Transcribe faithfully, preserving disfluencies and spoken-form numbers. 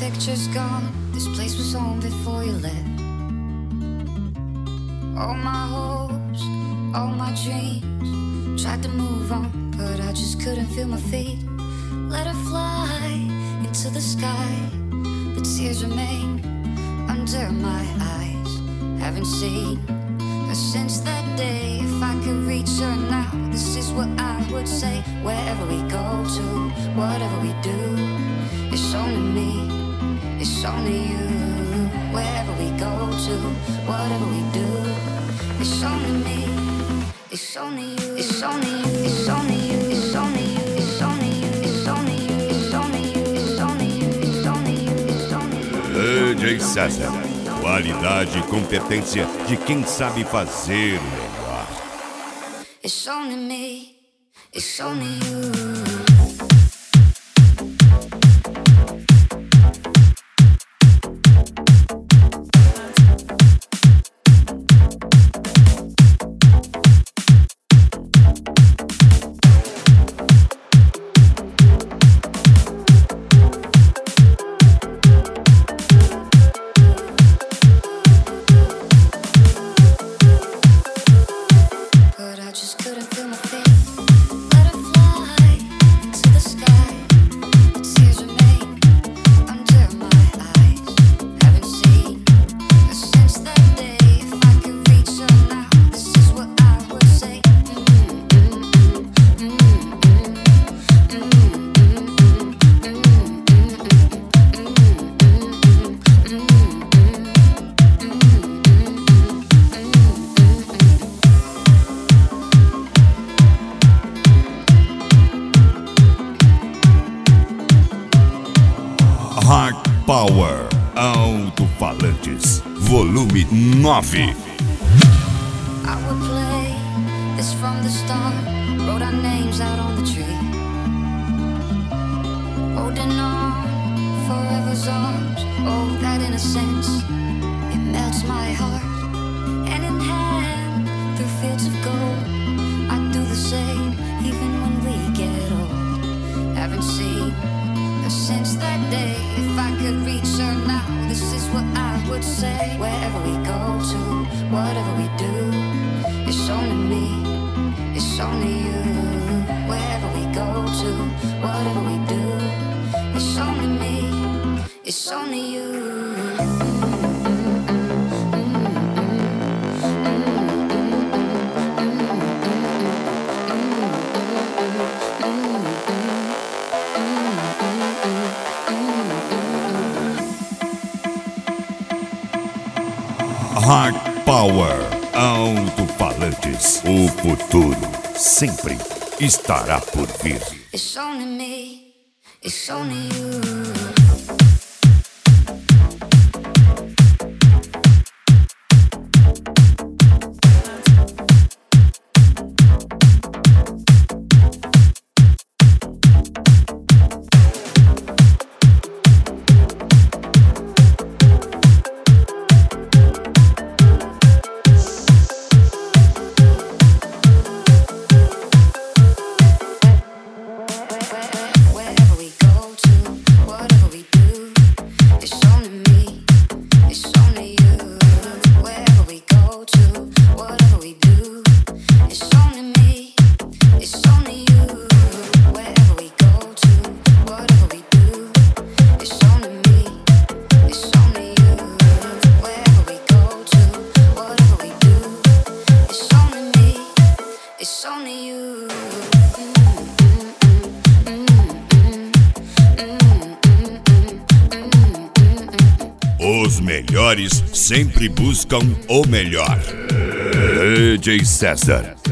picture's gone. This place was home before you left. All my hopes, all my dreams, tried to move on, but I just couldn't feel my feet. Let her fly into the sky, but tears remain under my eyes. Haven't seen her since that day. If I could reach her now, this is what I would say. Wherever we go to, whatever we do, it's only me, it's only you. Wherever we go to, whatever we do, it's only me, it's only you, it's only you, it's only you, it's only you, it's only you, it's only you, it's only you, it's only you, it's only you, it's only you. D J César, qualidade e competência de quem sabe fazer o melhor. It's only me, it's only you. Hard Power Alto-Falantes, volume nove. I would play this from the start, wrote our names out on the tree, holding on forever's arms. Oh, that innocence, it melts my heart. Hand in hand through fields of gold, I'd do the same even when we get old. Haven't seen her since that day. If I could reach her now, this is what I would say. Wherever we go to, whatever we do, it's only me, it's only you. Wherever we go to, whatever we do, it's only me, it's only you. Hard Power Alto-Falantes, o futuro sempre estará por vir. It's only me, it's only you. Os melhores sempre buscam o melhor. D J César.